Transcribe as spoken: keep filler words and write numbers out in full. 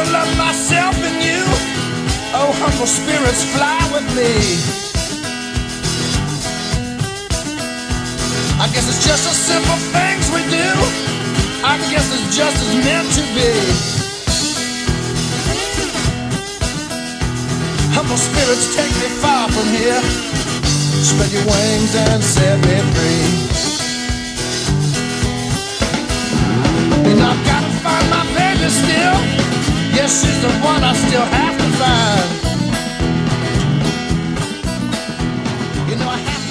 bottle of myself and you. Oh, humble spirits, fly with me. I guess it's just the simple things we do. I guess it's just as meant to be. Humble spirits, take me far from here. Spread your wings and set me free. You know I've gotta find my baby still. Yes, she's the one I still have to find. You know I have